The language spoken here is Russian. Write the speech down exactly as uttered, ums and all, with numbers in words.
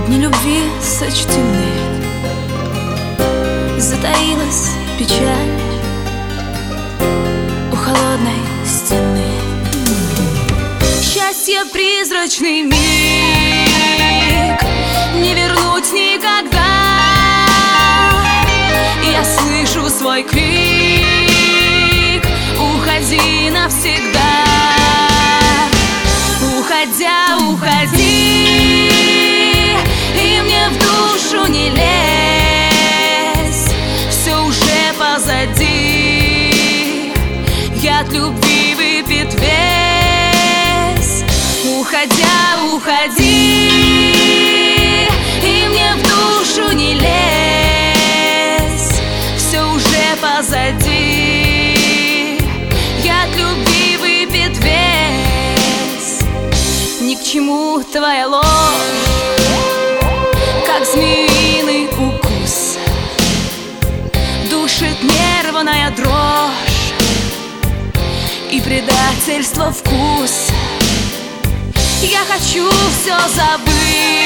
Дни любви сочтены, затаилась печаль у холодной стены. Счастье — призрачный миг, не вернуть никогда. Я слышу свой крик: уходи навсегда. Уходя, уходи, и мне в душу не лезь, все уже позади, яд любви выпит весь. Уходя, уходи, и мне в душу не лезь, все уже позади, яд любви выпит весь. Ни к чему твоя ложь, как змеиный укус, душит нервная дрожь и предательство вкус. Я хочу все забыть,